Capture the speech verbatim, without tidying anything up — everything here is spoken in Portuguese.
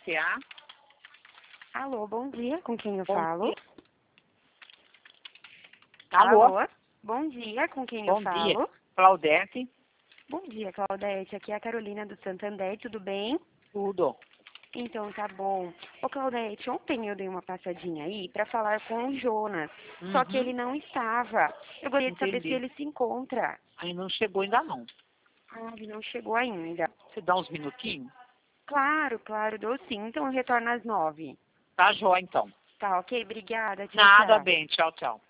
C A. Alô, bom dia, com quem eu Bom falo? dia. Alô? Alô? Bom dia, com quem Bom eu falo? dia. Claudete. Bom dia, Claudete, aqui é a Carolina do Santander, tudo bem? Tudo. Então, tá bom. Ô, Claudete, ontem eu dei uma passadinha aí pra falar com o Jonas, só que Uhum. ele não estava. Eu gostaria de saber se Entendi. ele se encontra. Aí não chegou ainda não. Ah, ele não chegou ainda. Você dá uns minutinhos? Claro, claro, dou sim. Então eu retorno às nove. Tá jóia, então. Tá, ok? Obrigada, tchau, Nada tchau. bem. Tchau, tchau.